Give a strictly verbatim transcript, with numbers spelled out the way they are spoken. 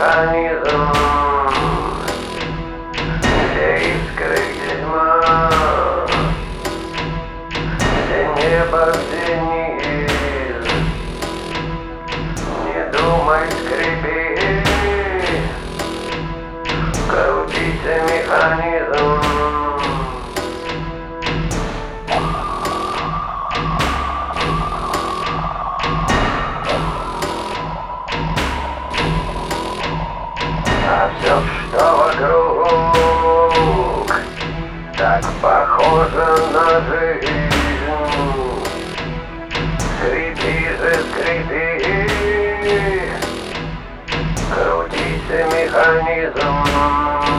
механизм, где искры, где тьма, где небо, где низ. Не думай, скрипи, крутится механизм. А все, что вокруг, так похоже на жизнь. Скрипи же, скрипи, крутится механизм.